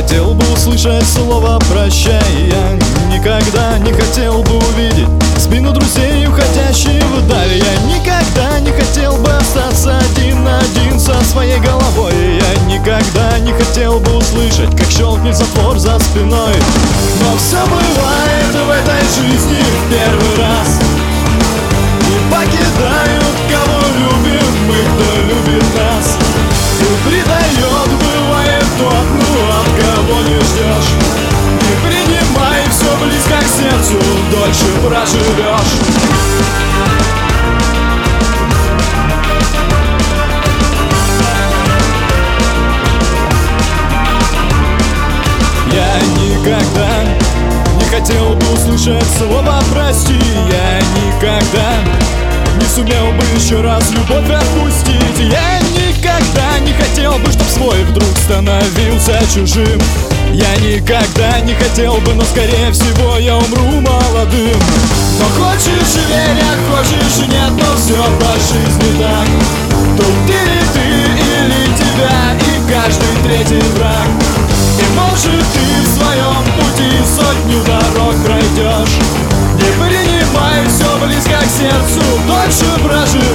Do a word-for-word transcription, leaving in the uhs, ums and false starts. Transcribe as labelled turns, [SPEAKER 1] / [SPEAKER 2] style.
[SPEAKER 1] хотел бы услышать слово «прощай». Я никогда не хотел бы увидеть спину друзей, уходящие вдаль. Я никогда не хотел бы остаться один на один со своей головой. Я никогда не хотел бы услышать, как щелкнет затвор за спиной. Но все бывает в этой жизни в первый раз, и покидают, кого любим мы, кто любит нас. И предает, бывает тот, ну от кого не ждешь. Не принимай, все близко к сердцу, дольше проживешь. Я никогда не хотел бы услышать слово «прости». Я никогда не сумел бы еще раз любовь отпустить. Я никогда не хотел бы, чтоб свой вдруг становился чужим. Я никогда не хотел бы, но скорее всего я умру молодым. Но хочешь верь, а хочешь нет, но все по жизни так. Тут или ты, или тебя, и каждый третий враг. И может ты в своем пути сотню дорог пройдешь. Не принимай, все близко к сердцу, дольше проживешь.